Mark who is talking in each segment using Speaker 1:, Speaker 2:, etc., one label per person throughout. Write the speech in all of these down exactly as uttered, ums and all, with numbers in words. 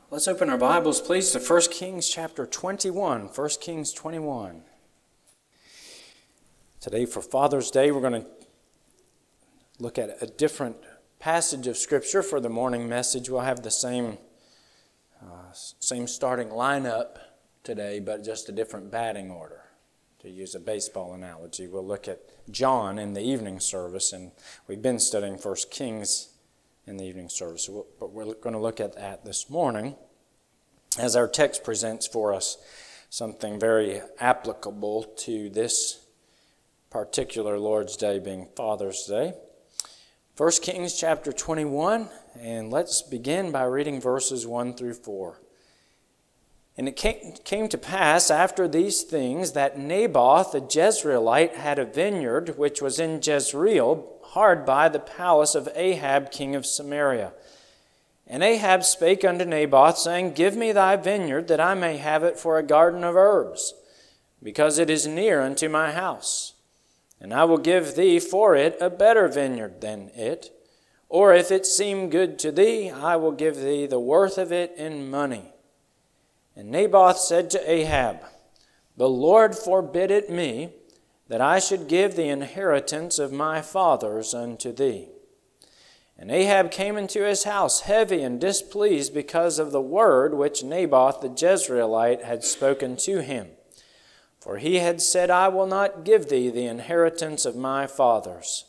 Speaker 1: Let's open our Bibles, please, to First Kings chapter twenty-one. First Kings twenty-one. Today, for Father's Day, we're going to look at a different passage of Scripture. For the morning message, we'll have the same, uh, same starting lineup today, but just a different batting order. To use a baseball analogy, we'll look at John in the evening service, and we've been studying First Kings in the evening service. But we're going to look at that this morning as our text presents for us something very applicable to this particular Lord's Day, being Father's Day. First Kings chapter twenty-one, and let's begin by reading verses one through four. And it came, came to pass after these things that Naboth the Jezreelite had a vineyard which was in Jezreel, hard by the palace of Ahab king of Samaria. And Ahab spake unto Naboth, saying, Give me thy vineyard, that I may have it for a garden of herbs, because it is near unto my house. And I will give thee for it a better vineyard than it. Or if it seem good to thee, I will give thee the worth of it in money. And Naboth said to Ahab, The Lord forbid it me, that I should give the inheritance of my fathers unto thee. And Ahab came into his house heavy and displeased because of the word which Naboth the Jezreelite had spoken to him. For he had said, I will not give thee the inheritance of my fathers.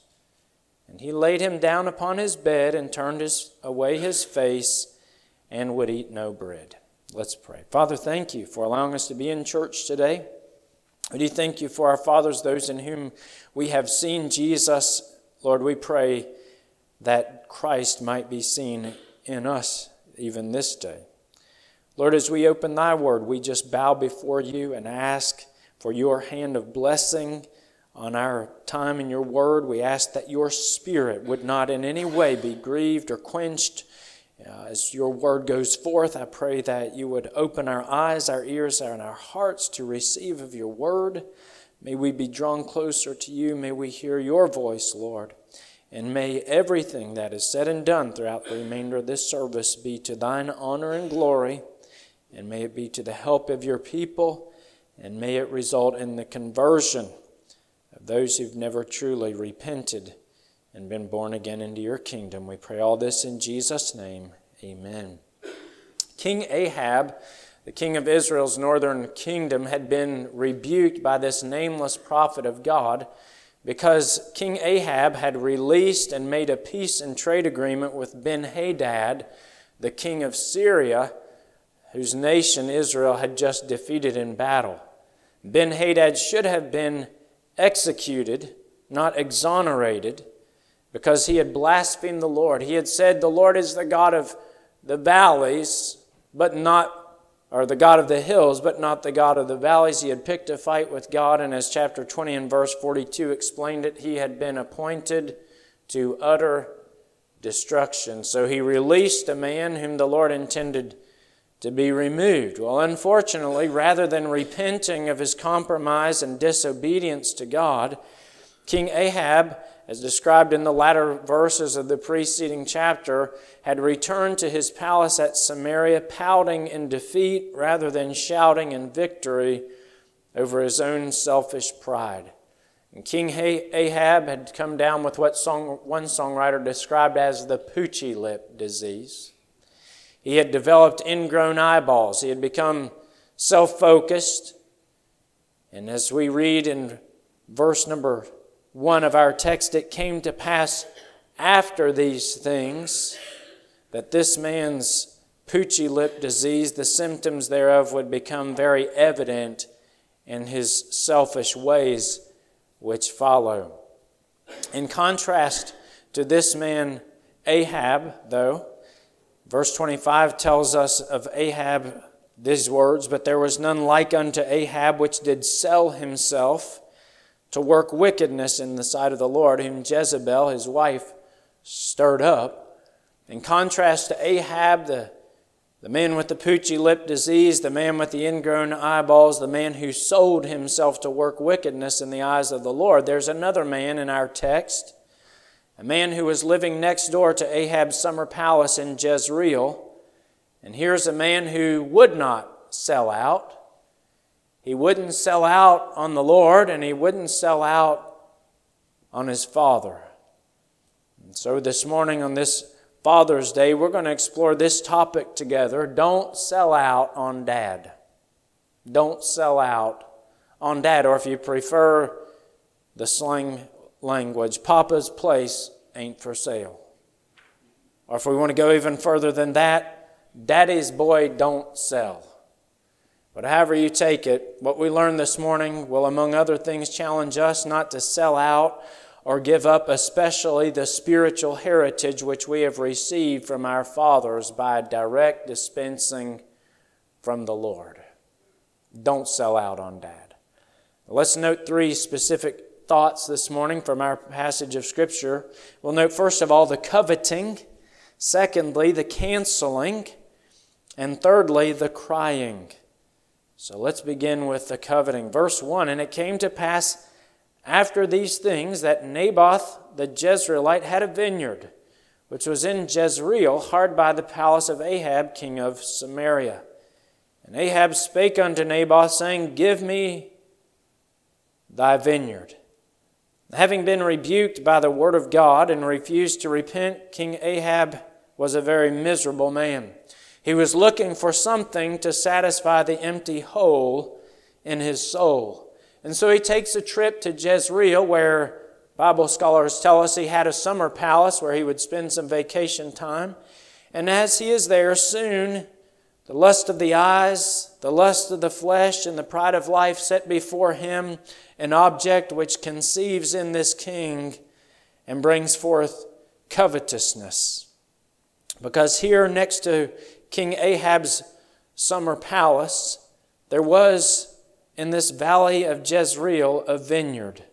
Speaker 1: And he laid him down upon his bed and turned his, away his face and would eat no bread. Let's pray. Father, thank you for allowing us to be in church today. We do thank you for our fathers, those in whom we have seen Jesus. Lord, we pray that Christ might be seen in us even this day. Lord, as we open thy word, we just bow before you and ask for your hand of blessing on our time in your word. We ask that your spirit would not in any way be grieved or quenched. Uh, as your word goes forth, I pray that you would open our eyes, our ears, and our hearts to receive of your word. May we be drawn closer to you. May we hear your voice, Lord. And may everything that is said and done throughout the remainder of this service be to thine honor and glory. And may it be to the help of your people. And may it result in the conversion of those who've never truly repented and been born again into your kingdom. We pray all this in Jesus' name. Amen. King Ahab, the king of Israel's northern kingdom, had been rebuked by this nameless prophet of God because King Ahab had released and made a peace and trade agreement with Ben-Hadad, the king of Syria, whose nation Israel had just defeated in battle. Ben-Hadad should have been executed, not exonerated, because he had blasphemed the Lord. He had said the Lord is the God of the valleys, but not, or the God of the hills, but not the God of the valleys. He had picked a fight with God, and as chapter twenty and verse forty-two explained it, he had been appointed to utter destruction. So he released a man whom the Lord intended to be removed. Well, unfortunately, rather than repenting of his compromise and disobedience to God, King Ahab, as described in the latter verses of the preceding chapter, had returned to his palace at Samaria, pouting in defeat rather than shouting in victory over his own selfish pride. And King Ahab had come down with what song, one songwriter described as the poochy lip disease. He had developed ingrown eyeballs. He had become self-focused. And as we read in verse number one of our text, it came to pass after these things that this man's poochy lip disease, the symptoms thereof would become very evident in his selfish ways which follow. In contrast to this man Ahab, though, verse twenty-five tells us of Ahab these words, But there was none like unto Ahab, which did sell himself to work wickedness in the sight of the Lord, whom Jezebel, his wife, stirred up. In contrast to Ahab, the, the man with the poochy lip disease, the man with the ingrown eyeballs, the man who sold himself to work wickedness in the eyes of the Lord, there's another man in our text, a man who was living next door to Ahab's summer palace in Jezreel, And here's a man who would not sell out. He wouldn't sell out on the Lord, and he wouldn't sell out on his father. And so this morning on this Father's Day, we're going to explore this topic together. Don't sell out on Dad. Don't sell out on Dad. Or if you prefer the slang language, Papa's place ain't for sale. Or if we want to go even further than that, Daddy's boy don't sell. But however you take it, what we learned this morning will, among other things, challenge us not to sell out or give up especially the spiritual heritage which we have received from our fathers by direct dispensing from the Lord. Don't sell out on Dad. Let's note three specific thoughts this morning from our passage of Scripture. We'll note first of all the coveting, secondly the canceling, and thirdly the crying. So let's begin with the coveting. Verse one, and it came to pass after these things that Naboth the Jezreelite had a vineyard, which was in Jezreel, hard by the palace of Ahab, king of Samaria. And Ahab spake unto Naboth, saying, Give me thy vineyard. Having been rebuked by the word of God and refused to repent, King Ahab was a very miserable man. He was looking for something to satisfy the empty hole in his soul. And so he takes a trip to Jezreel, where Bible scholars tell us he had a summer palace where he would spend some vacation time. And as he is there, soon the lust of the eyes, the lust of the flesh, and the pride of life set before him an object which conceives in this king and brings forth covetousness. Because here next to King Ahab's summer palace, there was in this valley of Jezreel a vineyard.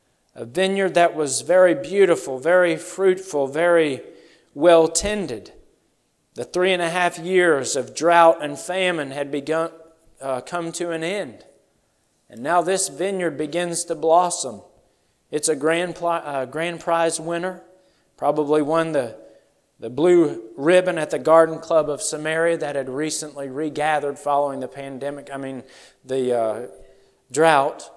Speaker 1: A vineyard that was very beautiful, very fruitful, very well tended. The three and a half years of drought and famine had begun, uh, come to an end. And now this vineyard begins to blossom. It's a grand, uh, grand prize winner. Probably won the, the blue ribbon at the Garden Club of Samaria that had recently regathered following the pandemic, I mean the uh, drought.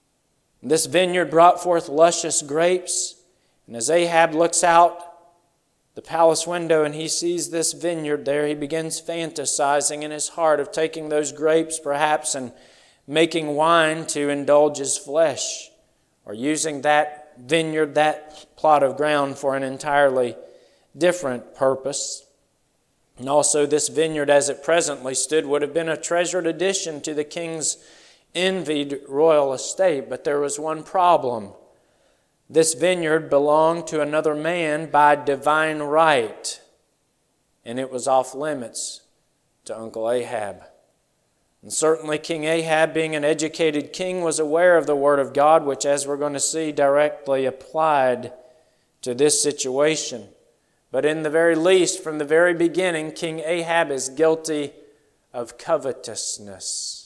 Speaker 1: This vineyard brought forth luscious grapes. And as Ahab looks out the palace window and he sees this vineyard there, he begins fantasizing in his heart of taking those grapes perhaps and making wine to indulge his flesh, or using that vineyard, that plot of ground for an entirely different purpose. And also this vineyard as it presently stood would have been a treasured addition to the king's envied royal estate. But there was one problem. This vineyard belonged to another man by divine right, and it was off limits to Uncle Ahab. And certainly King Ahab, being an educated king, was aware of the Word of God, which, as we're going to see, directly applied to this situation. But in the very least, from the very beginning, King Ahab is guilty of covetousness.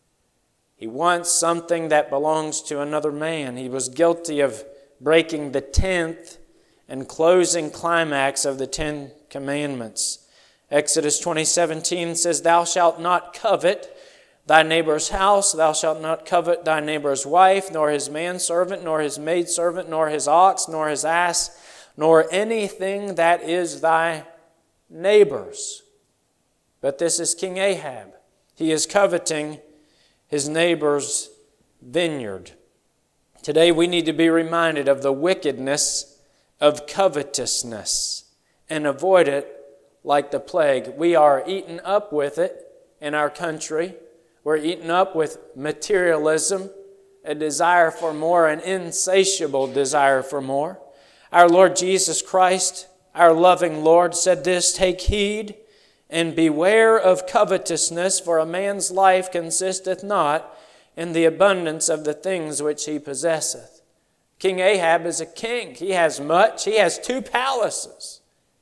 Speaker 1: He wants something that belongs to another man. He was guilty of breaking the tenth and closing climax of the Ten Commandments. Exodus twenty seventeen says, Thou shalt not covet thy neighbor's house, thou shalt not covet thy neighbor's wife, nor his manservant, nor his maidservant, nor his ox, nor his ass, nor anything that is thy neighbor's. But this is King Ahab. He is coveting his neighbor's vineyard. Today we need to be reminded of the wickedness of covetousness and avoid it like the plague. We are eaten up with it in our country. We're eaten up with materialism, a desire for more, an insatiable desire for more. Our Lord Jesus Christ, our loving Lord, said this, Take heed and beware of covetousness, for a man's life consisteth not in the abundance of the things which he possesseth. King Ahab is a king. He has much. He has two palaces.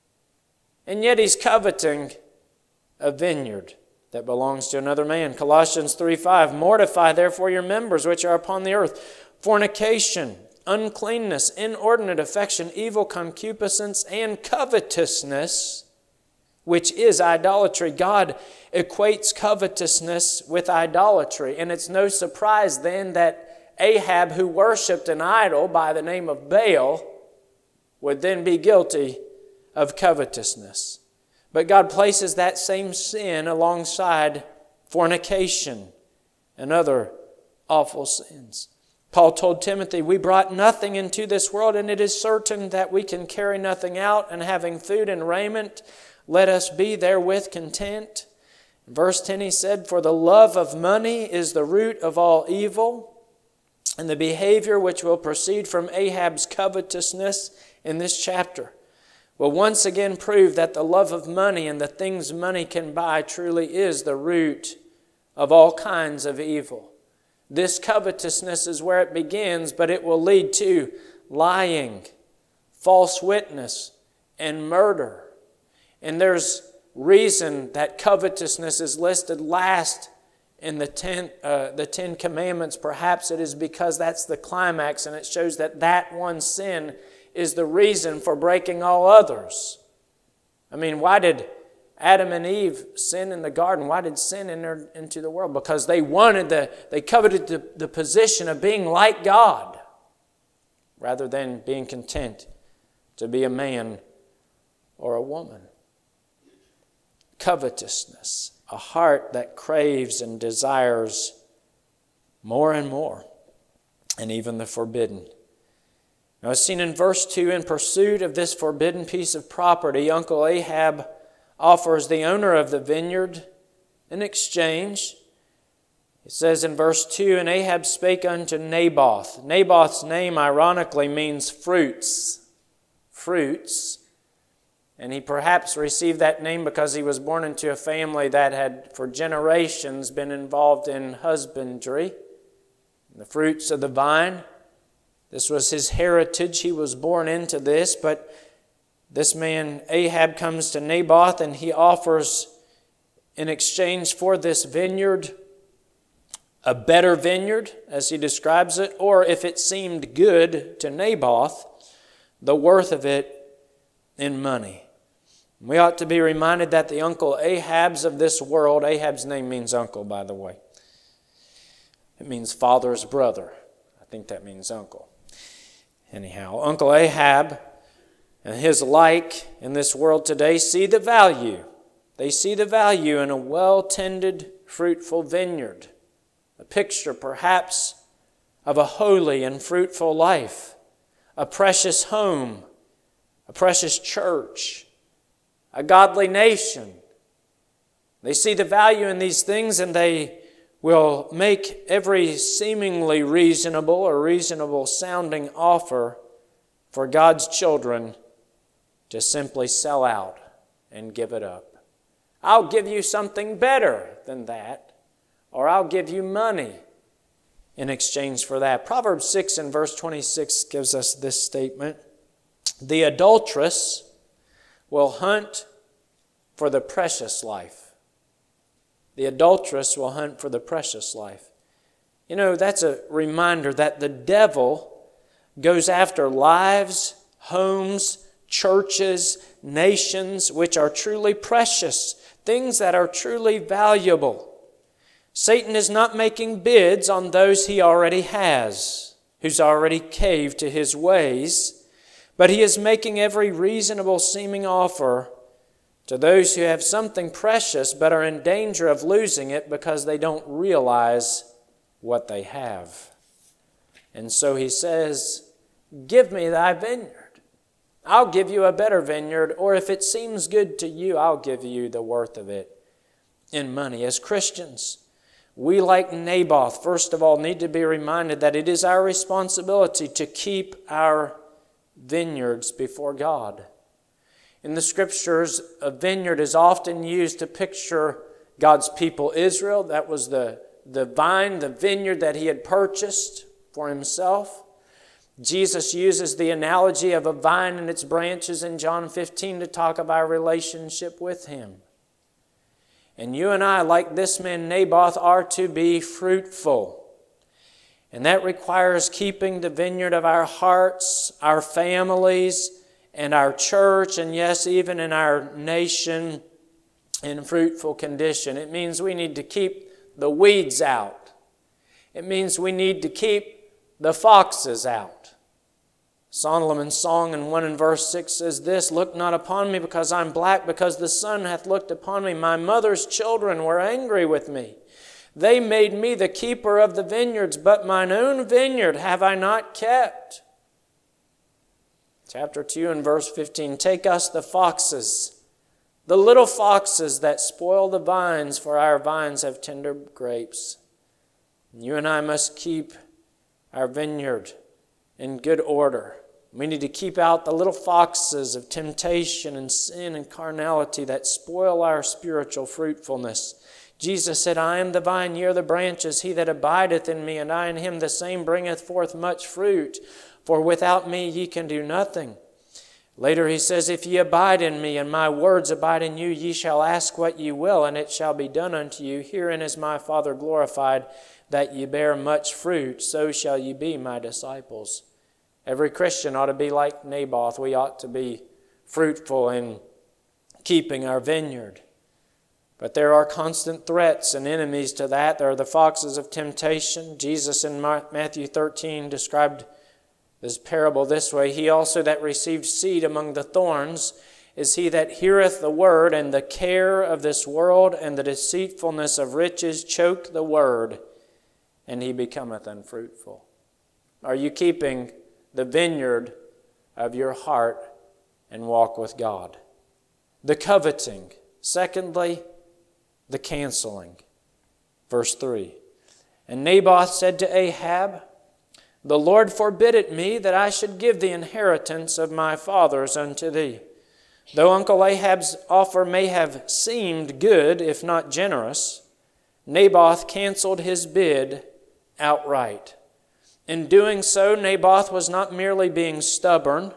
Speaker 1: And yet he's coveting a vineyard that belongs to another man. Colossians three five, Mortify therefore your members which are upon the earth, fornication, uncleanness, inordinate affection, evil concupiscence, and covetousness, which is idolatry. God equates covetousness with idolatry. And it's no surprise then that Ahab, who worshipped an idol by the name of Baal, would then be guilty of covetousness. But God places that same sin alongside fornication and other awful sins. Paul told Timothy, we brought nothing into this world, and it is certain that we can carry nothing out, and having food and raiment, let us be therewith content. In verse ten he said, for the love of money is the root of all evil, and the behavior which will proceed from Ahab's covetousness in this chapter will once again prove that the love of money and the things money can buy truly is the root of all kinds of evil. This covetousness is where it begins, but it will lead to lying, false witness, and murder. And there's reason that covetousness is listed last in the ten, uh, the Ten Commandments. Perhaps it is because that's the climax, and it shows that that one sin is the reason for breaking all others. I mean, why did Adam and Eve sin in the garden? Why did sin enter into the world? Because they wanted the, they coveted the, the position of being like God, rather than being content to be a man or a woman. Covetousness, a heart that craves and desires more and more, and even the forbidden. Now, as seen in verse two, in pursuit of this forbidden piece of property, Uncle Ahab offers the owner of the vineyard an exchange. It says in verse two, and Ahab spake unto Naboth. Naboth's name, ironically, means fruits. Fruits. And he perhaps received that name because he was born into a family that had for generations been involved in husbandry, the fruits of the vine. This was his heritage. He was born into this, but this man Ahab comes to Naboth and he offers in exchange for this vineyard a better vineyard, as he describes it, or if it seemed good to Naboth, the worth of it in money. We ought to be reminded that the Uncle Ahabs of this world, Ahab's name means uncle, by the way. It means father's brother. I think that means uncle. Anyhow, Uncle Ahab and his like in this world today see the value. They see the value in a well-tended, fruitful vineyard. A picture, perhaps, of a holy and fruitful life. A precious home. A precious church. A godly nation. They see the value in these things, and they will make every seemingly reasonable or reasonable sounding offer for God's children to simply sell out and give it up. I'll give you something better than that, or I'll give you money in exchange for that. Proverbs six and verse twenty-six gives us this statement. The adulteress will hunt for the precious life. The adulteress will hunt for the precious life. You know, that's a reminder that the devil goes after lives, homes, churches, nations, which are truly precious, things that are truly valuable. Satan is not making bids on those he already has, who's already caved to his ways, but he is making every reasonable seeming offer to those who have something precious but are in danger of losing it because they don't realize what they have. And so he says, give me thy vineyard. I'll give you a better vineyard, or if it seems good to you, I'll give you the worth of it in money. As Christians, we, like Naboth, first of all, need to be reminded that it is our responsibility to keep our vineyards before God. In the Scriptures, a vineyard is often used to picture God's people Israel. That was the, the vine, the vineyard that he had purchased for himself. Jesus uses the analogy of a vine and its branches in John fifteen to talk of our relationship with him. And you and I, like this man Naboth, are to be fruitful. And that requires keeping the vineyard of our hearts, our families, and our church, and yes, even in our nation in fruitful condition. It means we need to keep the weeds out. It means we need to keep the foxes out. Solomon's song in one and verse six says this, "Look not upon me because I'm black, because the sun hath looked upon me. My mother's children were angry with me. They made me the keeper of the vineyards, but mine own vineyard have I not kept." Chapter two and verse fifteen, "Take us the foxes, the little foxes that spoil the vines, for our vines have tender grapes." You and I must keep our vineyard in good order. We need to keep out the little foxes of temptation and sin and carnality that spoil our spiritual fruitfulness. Jesus said, "I am the vine, ye are the branches. He that abideth in me, and I in him, the same bringeth forth much fruit. For without me ye can do nothing." Later he says, "If ye abide in me, and my words abide in you, ye shall ask what ye will, and it shall be done unto you. Herein is my Father glorified, that ye bear much fruit, so shall ye be my disciples." Every Christian ought to be like Naboth. We ought to be fruitful in keeping our vineyard. But there are constant threats and enemies to that. There are the foxes of temptation. Jesus in Matthew thirteen described this parable this way, "He also that received seed among the thorns is he that heareth the word, and the care of this world and the deceitfulness of riches choke the word, and he becometh unfruitful." Are you keeping the vineyard of your heart and walk with God? The coveting. Secondly, the canceling. Verse three, "And Naboth said to Ahab, The Lord forbid it me that I should give the inheritance of my fathers unto thee." Though Uncle Ahab's offer may have seemed good, if not generous, Naboth canceled his bid outright. In doing so, Naboth was not merely being stubborn,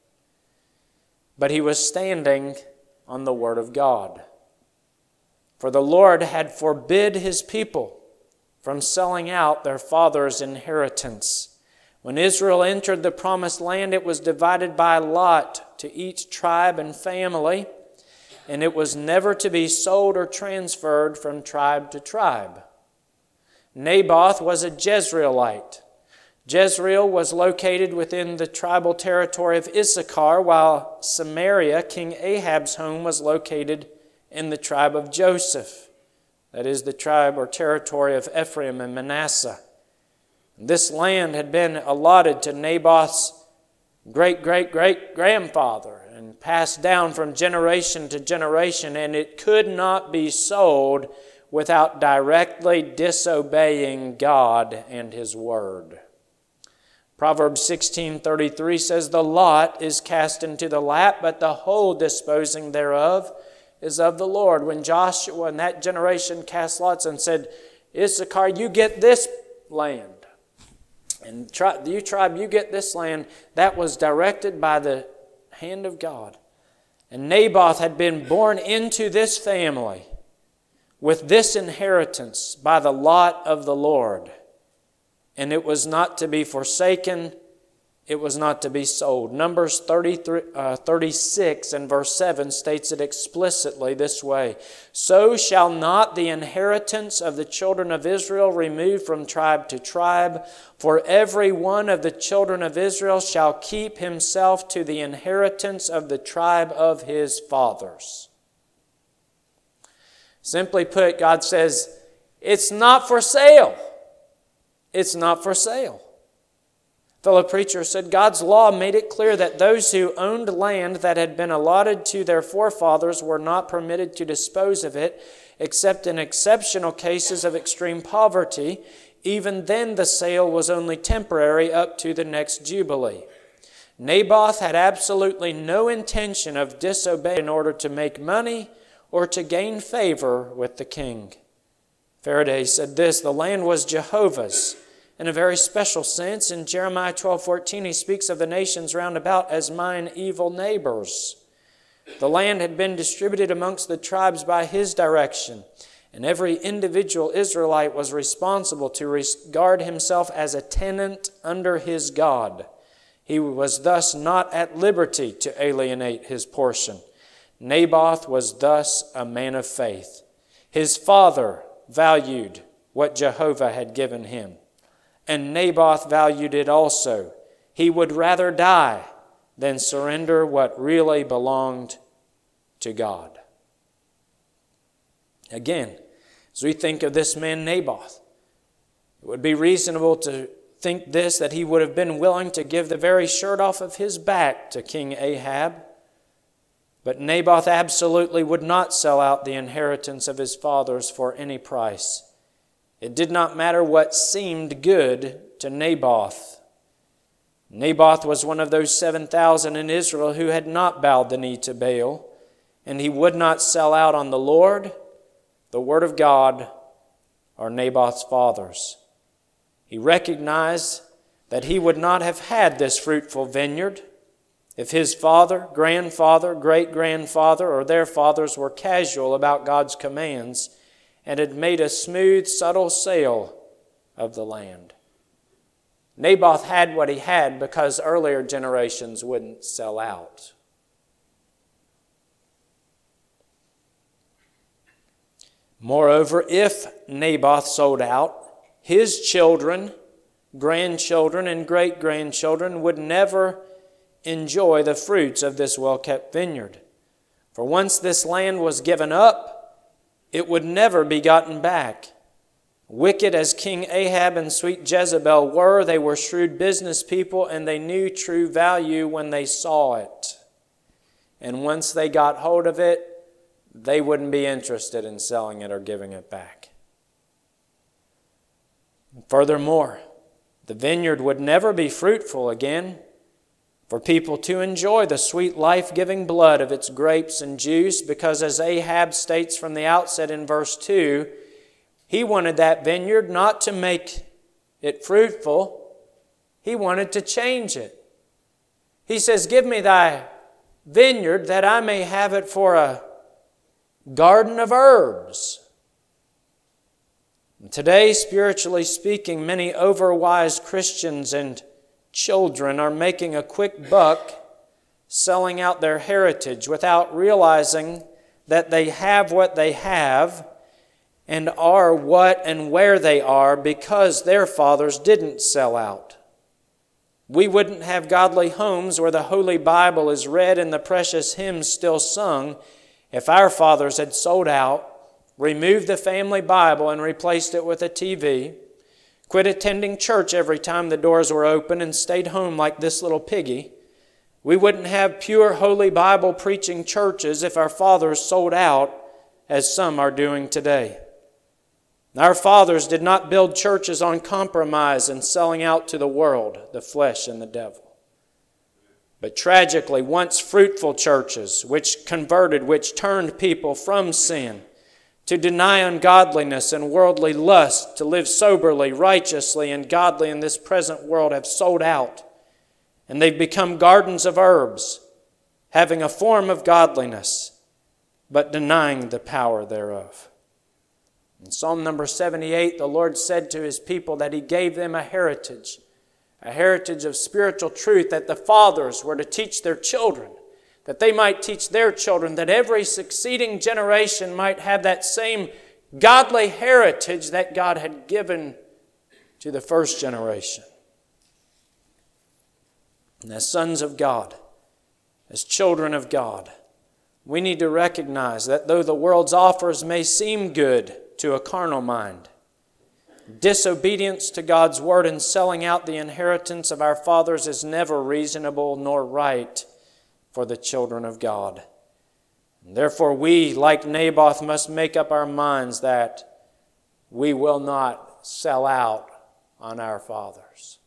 Speaker 1: but he was standing on the word of God. For the Lord had forbid his people from selling out their father's inheritance. When Israel entered the promised land, it was divided by lot to each tribe and family, and it was never to be sold or transferred from tribe to tribe. Naboth was a Jezreelite. Jezreel was located within the tribal territory of Issachar, while Samaria, King Ahab's home, was located in the tribe of Joseph. That is the tribe or territory of Ephraim and Manasseh. This land had been allotted to Naboth's great-great-great-grandfather and passed down from generation to generation, and it could not be sold without directly disobeying God and His Word. Proverbs sixteen thirty-three says, "The lot is cast into the lap, but the whole disposing thereof is of the Lord." When Joshua and that generation cast lots and said, "Issachar, you get this land, and tri- you tribe, you get this land," that was directed by the hand of God. And Naboth had been born into this family with this inheritance by the lot of the Lord. And it was not to be forsaken. It was not to be sold. Numbers thirty-three, uh, thirty-six and verse seven states it explicitly this way. "So shall not the inheritance of the children of Israel remove from tribe to tribe, for every one of the children of Israel shall keep himself to the inheritance of the tribe of his fathers." Simply put, God says, it's not for sale. It's not for sale. A fellow preacher said God's law made it clear that those who owned land that had been allotted to their forefathers were not permitted to dispose of it, except in exceptional cases of extreme poverty. Even then the sale was only temporary up to the next Jubilee. Naboth had absolutely no intention of disobeying in order to make money or to gain favor with the king. Faraday said this, "The land was Jehovah's." In a very special sense, in Jeremiah twelve fourteen, he speaks of the nations round about as mine evil neighbors. The land had been distributed amongst the tribes by his direction, and every individual Israelite was responsible to regard himself as a tenant under his God. He was thus not at liberty to alienate his portion. Naboth was thus a man of faith. His father valued what Jehovah had given him, and Naboth valued it also. He would rather die than surrender what really belonged to God. Again, as we think of this man Naboth, it would be reasonable to think this, that he would have been willing to give the very shirt off of his back to King Ahab. But Naboth absolutely would not sell out the inheritance of his fathers for any price. It did not matter what seemed good to Naboth. Naboth was one of those seven thousand in Israel who had not bowed the knee to Baal, and he would not sell out on the Lord, the Word of God, or Naboth's fathers. He recognized that he would not have had this fruitful vineyard if his father, grandfather, great-grandfather, or their fathers were casual about God's commands and had made a smooth, subtle sale of the land. Naboth had what he had because earlier generations wouldn't sell out. Moreover, if Naboth sold out, his children, grandchildren, and great-grandchildren would never enjoy the fruits of this well-kept vineyard. For once this land was given up, it would never be gotten back. Wicked as King Ahab and sweet Jezebel were, they were shrewd business people, and they knew true value when they saw it. And once they got hold of it, they wouldn't be interested in selling it or giving it back. Furthermore, the vineyard would never be fruitful again for people to enjoy the sweet life-giving blood of its grapes and juice, because as Ahab states from the outset in verse two, he wanted that vineyard not to make it fruitful, he wanted to change it. He says, "Give me thy vineyard that I may have it for a garden of herbs." And today, spiritually speaking, many overwise Christians and children are making a quick buck selling out their heritage without realizing that they have what they have and are what and where they are because their fathers didn't sell out. We wouldn't have godly homes where the Holy Bible is read and the precious hymns still sung if our fathers had sold out, removed the family Bible and replaced it with a T V, quit attending church every time the doors were open, and stayed home like this little piggy. We wouldn't have pure Holy Bible preaching churches if our fathers sold out, as some are doing today. Our fathers did not build churches on compromise and selling out to the world, the flesh, and the devil. But tragically, once fruitful churches, which converted, which turned people from sin to deny ungodliness and worldly lust, to live soberly, righteously, and godly in this present world, have sold out. And they've become gardens of herbs, having a form of godliness, but denying the power thereof. In Psalm number seventy-eight, the Lord said to His people that He gave them a heritage, a heritage of spiritual truth that the fathers were to teach their children, that they might teach their children, that every succeeding generation might have that same godly heritage that God had given to the first generation. And as sons of God, as children of God, we need to recognize that though the world's offers may seem good to a carnal mind, disobedience to God's word and selling out the inheritance of our fathers is never reasonable nor right for the children of God. And therefore we, like Naboth, must make up our minds that we will not sell out on our fathers.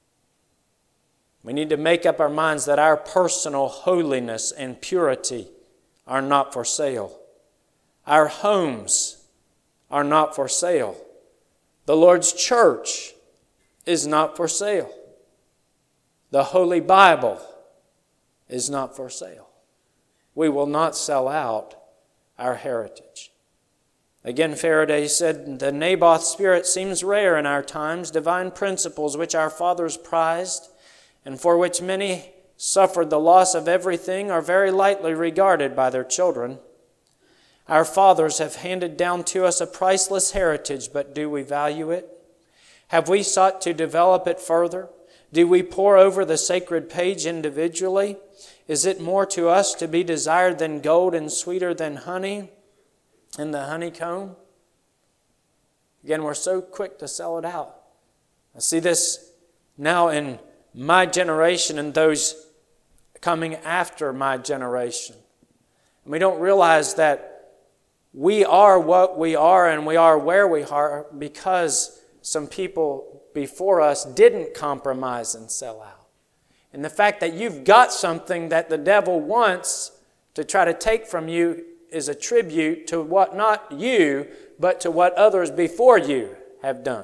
Speaker 1: We need to make up our minds that our personal holiness and purity are not for sale. Our homes are not for sale. The Lord's church is not for sale. The Holy Bible is not for sale. We will not sell out our heritage. Again, Faraday said, the Naboth spirit seems rare in our times. Divine principles which our fathers prized and for which many suffered the loss of everything are very lightly regarded by their children. Our fathers have handed down to us a priceless heritage, but do we value it? Have we sought to develop it further? Do we pore over the sacred page individually? Is it more to us to be desired than gold and sweeter than honey in the honeycomb? Again, we're so quick to sell it out. I see this now in my generation and those coming after my generation. And we don't realize that we are what we are and we are where we are because some people before us didn't compromise and sell out. And the fact that you've got something that the devil wants to try to take from you is a tribute to what not you, but to what others before you have done.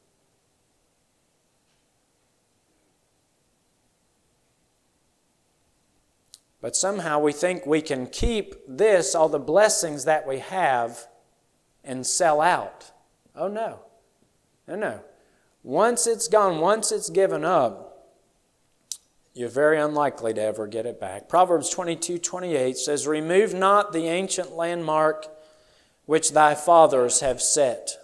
Speaker 1: But somehow we think we can keep this, all the blessings that we have, and sell out. Oh no. No, no. Once it's gone, once it's given up, you're very unlikely to ever get it back. Proverbs twenty-two twenty-eight says, "Remove not the ancient landmark which thy fathers have set."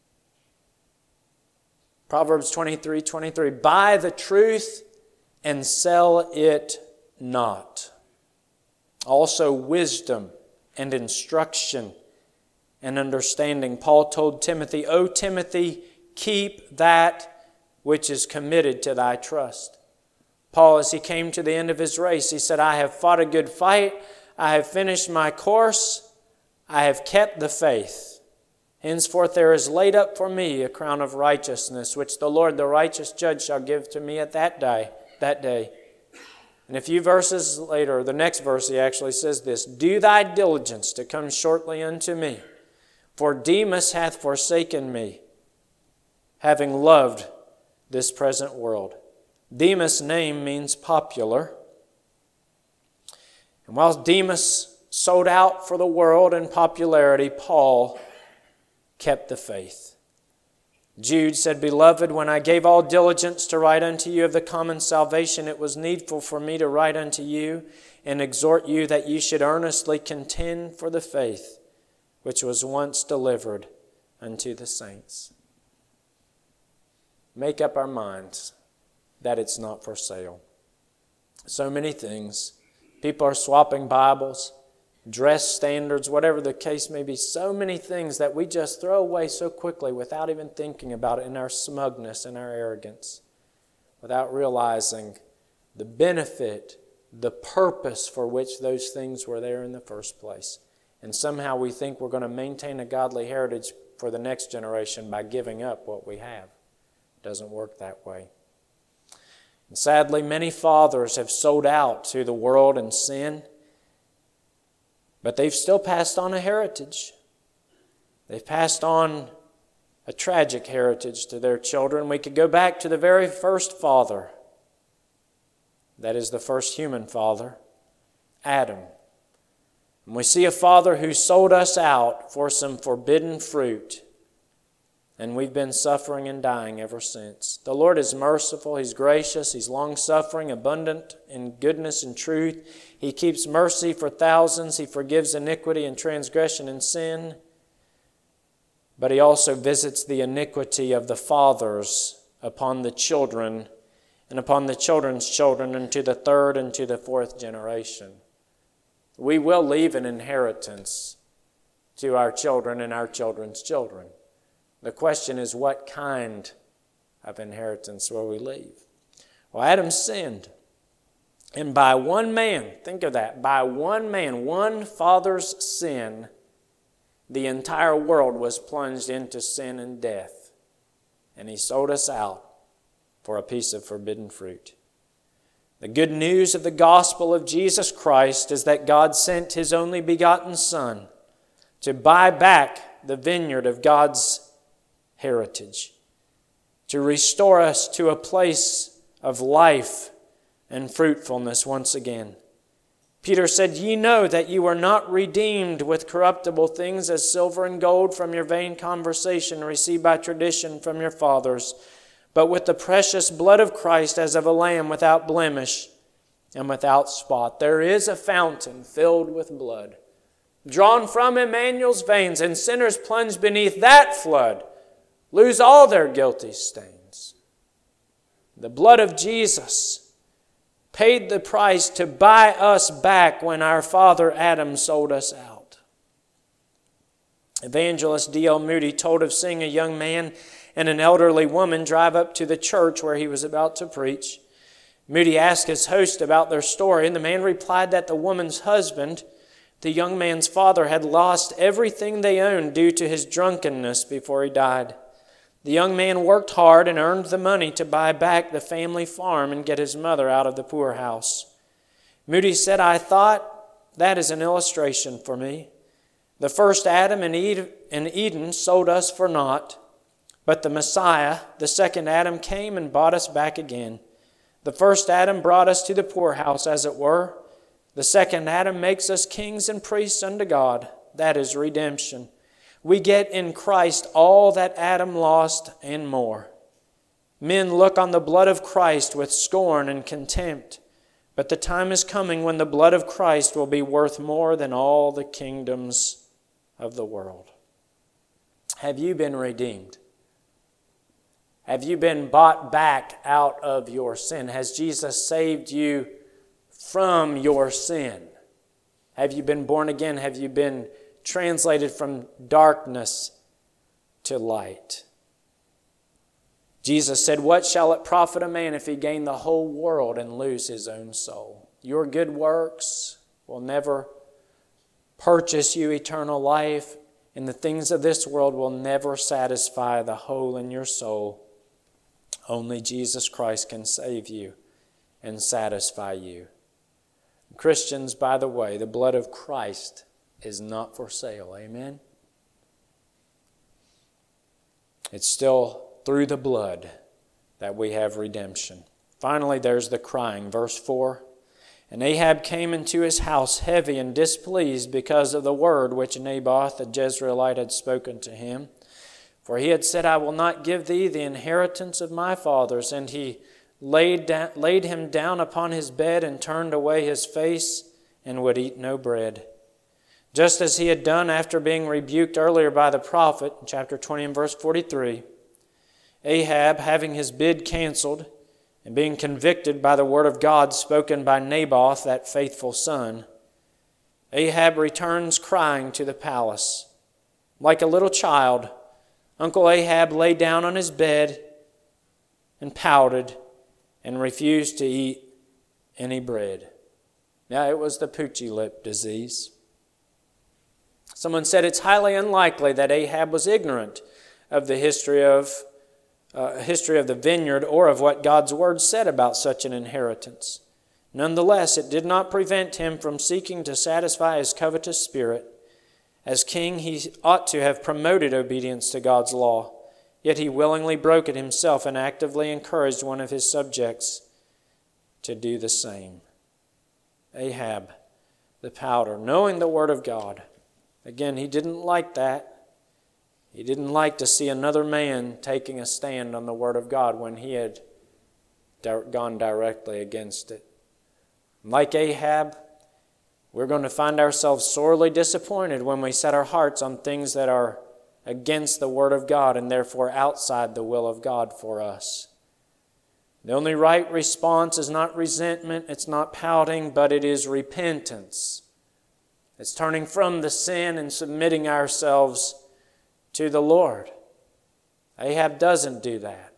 Speaker 1: Proverbs twenty-three twenty-three, "Buy the truth and sell it not." Also wisdom and instruction and understanding. Paul told Timothy, "O Timothy, keep that which is committed to thy trust." Paul, as he came to the end of his race, he said, "I have fought a good fight. I have finished my course. I have kept the faith. Henceforth there is laid up for me a crown of righteousness, which the Lord, the righteous judge, shall give to me at that day." That day. And a few verses later, the next verse, he actually says this, "Do thy diligence to come shortly unto me, for Demas hath forsaken me, having loved this present world." Demas' name means popular. And while Demas sold out for the world and popularity, Paul kept the faith. Jude said, "Beloved, when I gave all diligence to write unto you of the common salvation, it was needful for me to write unto you and exhort you that ye should earnestly contend for the faith which was once delivered unto the saints." Make up our minds that it's not for sale. So many things. People are swapping Bibles, dress standards, whatever the case may be. So many things that we just throw away so quickly without even thinking about it in our smugness and our arrogance, without realizing the benefit, the purpose for which those things were there in the first place. And somehow we think we're going to maintain a godly heritage for the next generation by giving up what we have. It doesn't work that way. And sadly, many fathers have sold out to the world and sin, but they've still passed on a heritage. They've passed on a tragic heritage to their children. We could go back to the very first father. That is the first human father, Adam. And we see a father who sold us out for some forbidden fruit. And we've been suffering and dying ever since. The Lord is merciful. He's gracious. He's long-suffering, abundant in goodness and truth. He keeps mercy for thousands. He forgives iniquity and transgression and sin. But He also visits the iniquity of the fathers upon the children and upon the children's children and to the third and to the fourth generation. We will leave an inheritance to our children and our children's children. The question is, what kind of inheritance will we leave? Well, Adam sinned. And by one man, think of that, by one man, one father's sin, the entire world was plunged into sin and death. And he sold us out for a piece of forbidden fruit. The good news of the gospel of Jesus Christ is that God sent His only begotten Son to buy back the vineyard of God's heritage, to restore us to a place of life and fruitfulness once again. Peter said, "Ye know that you are not redeemed with corruptible things as silver and gold from your vain conversation received by tradition from your fathers, but with the precious blood of Christ as of a lamb without blemish and without spot. There is a fountain filled with blood, drawn from Emmanuel's veins, and sinners plunged beneath that flood lose all their guilty stains. The blood of Jesus paid the price to buy us back when our father Adam sold us out. Evangelist D L Moody told of seeing a young man and an elderly woman drive up to the church where he was about to preach. Moody asked his host about their story, and the man replied that the woman's husband, the young man's father, had lost everything they owned due to his drunkenness before he died. The young man worked hard and earned the money to buy back the family farm and get his mother out of the poorhouse. Moody said, "I thought that is an illustration for me. The first Adam in Eden sold us for naught, but the Messiah, the second Adam, came and bought us back again. The first Adam brought us to the poorhouse, as it were. The second Adam makes us kings and priests unto God. That is redemption. We get in Christ all that Adam lost and more. Men look on the blood of Christ with scorn and contempt, but the time is coming when the blood of Christ will be worth more than all the kingdoms of the world." Have you been redeemed? Have you been bought back out of your sin? Has Jesus saved you from your sin? Have you been born again? Have you been translated from darkness to light? Jesus said, "What shall it profit a man if he gain the whole world and lose his own soul?" Your good works will never purchase you eternal life, and the things of this world will never satisfy the hole in your soul. Only Jesus Christ can save you and satisfy you. Christians, by the way, the blood of Christ is not for sale. Amen? It's still through the blood that we have redemption. Finally, there's the crying. Verse four. "And Ahab came into his house heavy and displeased because of the word which Naboth the Jezreelite had spoken to him. For he had said, I will not give thee the inheritance of my fathers. And he laid, down, laid him down upon his bed and turned away his face and would eat no bread. Just as he had done after being rebuked earlier by the prophet, in chapter twenty and verse forty-three, Ahab, having his bid canceled and being convicted by the word of God spoken by Naboth, that faithful son, Ahab returns crying to the palace. Like a little child, Uncle Ahab lay down on his bed and pouted and refused to eat any bread. Now, it was the poochy lip disease. Someone said it's highly unlikely that Ahab was ignorant of the history of uh, history of the vineyard or of what God's word said about such an inheritance. Nonetheless, it did not prevent him from seeking to satisfy his covetous spirit. As king, he ought to have promoted obedience to God's law, yet he willingly broke it himself and actively encouraged one of his subjects to do the same. Ahab, the pouter, knowing the word of God. Again, he didn't like that. He didn't like to see another man taking a stand on the word of God when he had gone directly against it. Like Ahab, we're going to find ourselves sorely disappointed when we set our hearts on things that are against the word of God and therefore outside the will of God for us. The only right response is not resentment, it's not pouting, but it is repentance. It's turning from the sin and submitting ourselves to the Lord. Ahab doesn't do that,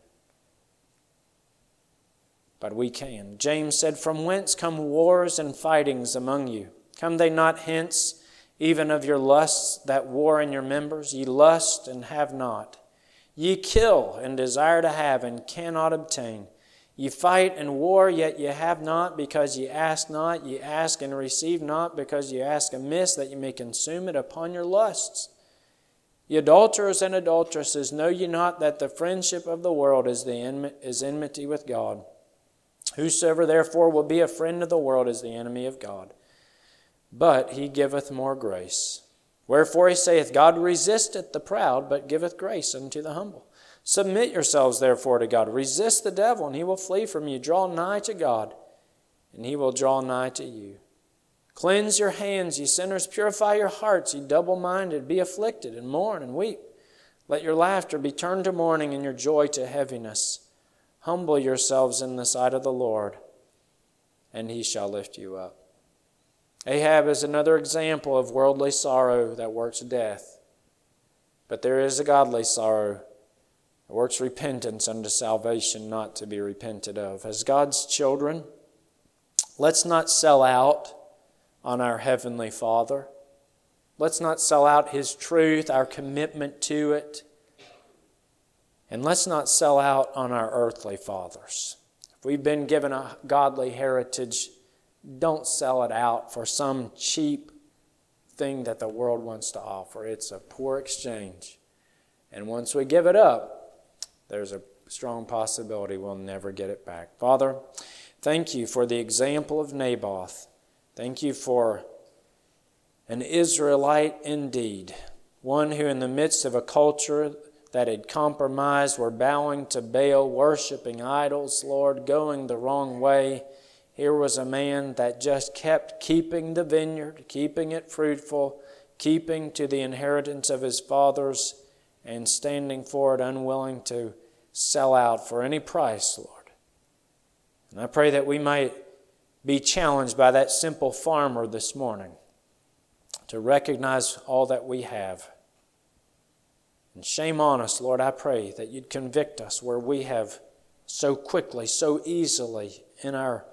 Speaker 1: but we can. James said, From whence come wars and fightings among you? Come they not hence, even of your lusts that war in your members? Ye lust and have not. Ye kill and desire to have and cannot obtain. Ye fight and war, yet ye have not, because ye ask not. Ye ask and receive not, because ye ask amiss, that ye may consume it upon your lusts. Ye adulterers and adulteresses, know ye not that the friendship of the world is, the enmi- is enmity with God? Whosoever therefore will be a friend of the world is the enemy of God. But he giveth more grace. Wherefore he saith, God resisteth the proud, but giveth grace unto the humble. Submit yourselves therefore to God. Resist the devil, and he will flee from you. Draw nigh to God, and he will draw nigh to you. Cleanse your hands, ye sinners, purify your hearts, ye double-minded, be afflicted, and mourn and weep. Let your laughter be turned to mourning, and your joy to heaviness. Humble yourselves in the sight of the Lord, and he shall lift you up. Ahab is another example of worldly sorrow that works death. But there is a godly sorrow that works repentance unto salvation, not to be repented of. As God's children, let's not sell out on our Heavenly Father. Let's not sell out His truth, our commitment to it. And let's not sell out on our earthly fathers. If we've been given a godly heritage, don't sell it out for some cheap thing that the world wants to offer. It's a poor exchange. And once we give it up, there's a strong possibility we'll never get it back. Father, thank you for the example of Naboth. Thank you for an Israelite indeed, one who in the midst of a culture that had compromised, were bowing to Baal, worshiping idols, Lord, going the wrong way. Here was a man that just kept keeping the vineyard, keeping it fruitful, keeping to the inheritance of his fathers, and standing for it, unwilling to sell out for any price, Lord. And I pray that we might be challenged by that simple farmer this morning to recognize all that we have. And shame on us, Lord, I pray that you'd convict us where we have so quickly, so easily, in our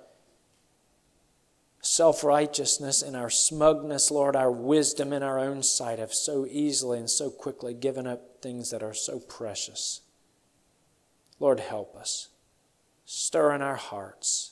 Speaker 1: self-righteousness, in our smugness, Lord, our wisdom in our own sight, have so easily and so quickly given up things that are so precious. Lord, help us. Stir in our hearts.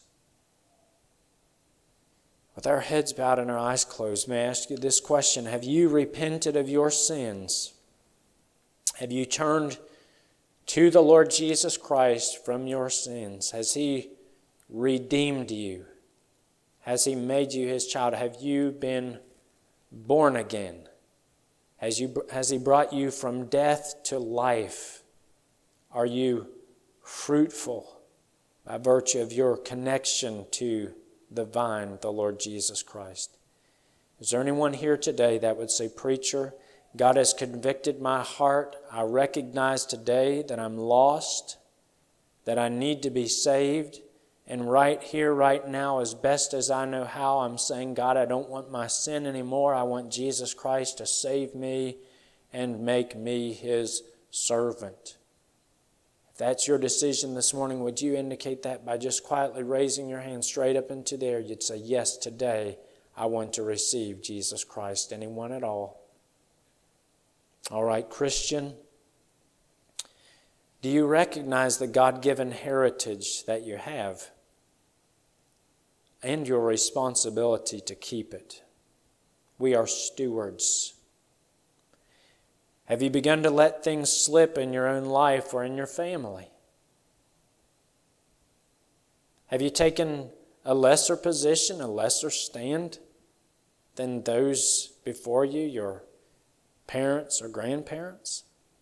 Speaker 1: With our heads bowed and our eyes closed, may I ask you this question. Have you repented of your sins? Have you turned to the Lord Jesus Christ from your sins? Has He redeemed you? Has He made you His child? Have you been born again? Has, you, has He brought you from death to life? Are you fruitful by virtue of your connection to the vine, the Lord Jesus Christ? Is there anyone here today that would say, Preacher, God has convicted my heart. I recognize today that I'm lost, that I need to be saved. And right here, right now, as best as I know how, I'm saying, God, I don't want my sin anymore. I want Jesus Christ to save me and make me His servant. If that's your decision this morning, would you indicate that by just quietly raising your hand straight up into the air? You'd say, yes, today I want to receive Jesus Christ. Anyone at all? All right, Christian, do you recognize the God-given heritage that you have and your responsibility to keep it? We are stewards. Have you begun to let things slip in your own life or in your family? Have you taken a lesser position, a lesser stand than those before you, your parents or grandparents?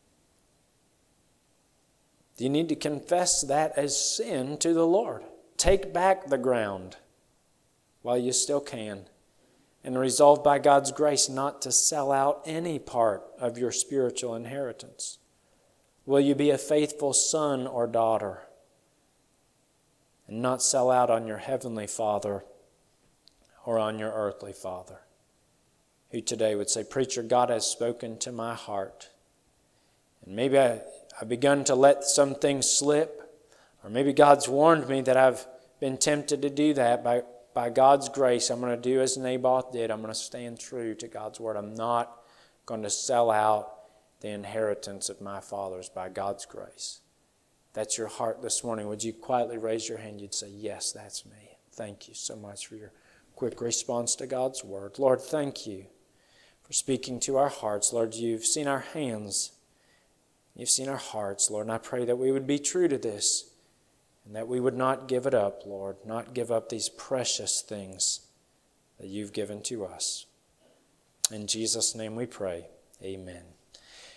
Speaker 1: Do you need to confess that as sin to the Lord? Take back the ground while you still can, and resolve by God's grace not to sell out any part of your spiritual inheritance. Will you be a faithful son or daughter and not sell out on your heavenly Father or on your earthly father, who today would say, Preacher, God has spoken to my heart. And maybe I, I've begun to let some things slip, or maybe God's warned me that I've been tempted to do that. By, by God's grace, I'm going to do as Naboth did. I'm going to stand true to God's word. I'm not going to sell out the inheritance of my fathers by God's grace. That's your heart this morning. Would you quietly raise your hand? You'd say, yes, that's me. Thank you so much for your quick response to God's word. Lord, thank you for speaking to our hearts. Lord, you've seen our hands. You've seen our hearts, Lord, and I pray that we would be true to this and that we would not give it up, Lord, not give up these precious things that you've given to us. In Jesus' name we pray. Amen.